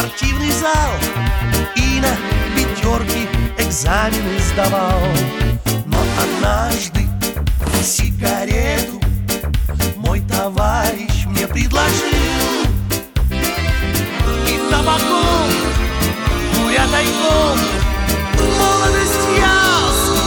спортивный зал и на пятерки экзамены сдавал. Но однажды сигарету мой товарищ мне предложил, и табаком я тайком молодость я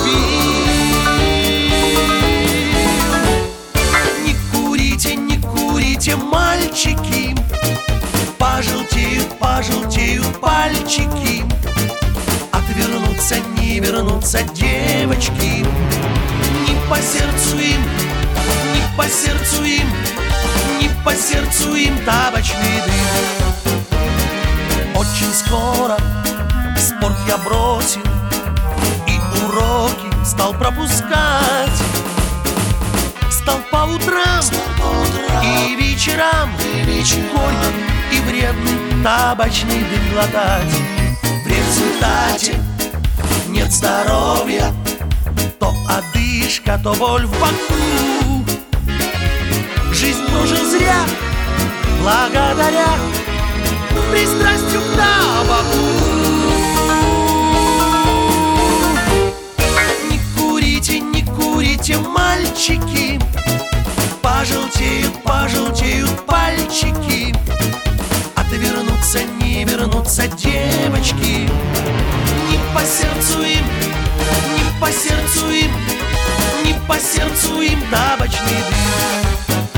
сгубил. Не курите, не курите, мальчики, пожелтеют, пожелтеют пальчики, отвернутся, не вернутся девочки. Не по сердцу им, не по сердцу им, не по сердцу им табачный дым. Очень скоро спорт я бросил и уроки стал пропускать. Стал по утрам и вечерам горький и вредный табачный дым глотать. В результате нет здоровья, то одышка, то боль в боку. Жизнь прожил зря, благодаря пристрастию к табаку. Не курите, не курите, мальчики, пожелтеют, пожелтеют пальчики, отвернутся, не вернутся девочки. Не по сердцу им, не по сердцу им, не по сердцу им табачный дым.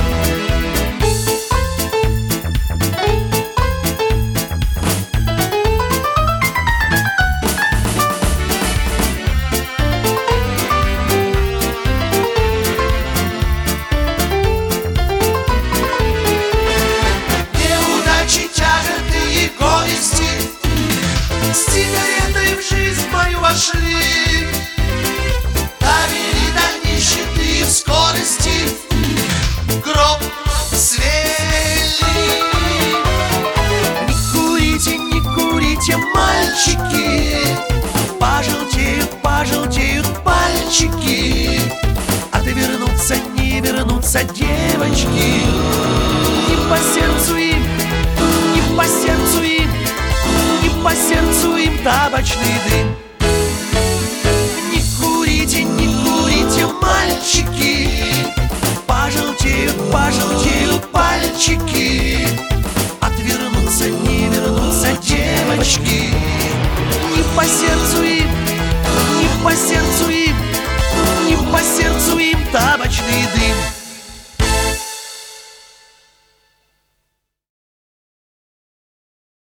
С сигаретой в жизнь мою вошли, довели до нищеты в скорости, гроб свели. Не курите, не курите, мальчики, пожелтеют, пожелтеют пальчики, отвернутся, не вернутся девочки. Не по сердцу им, не по сердцу им, не по сердцу им табачный дым. Не курите, не курите, мальчики, пожелтеют, пожелтеют пальчики, отвернутся, не вернутся девочки. Не по сердцу им, не по сердцу им,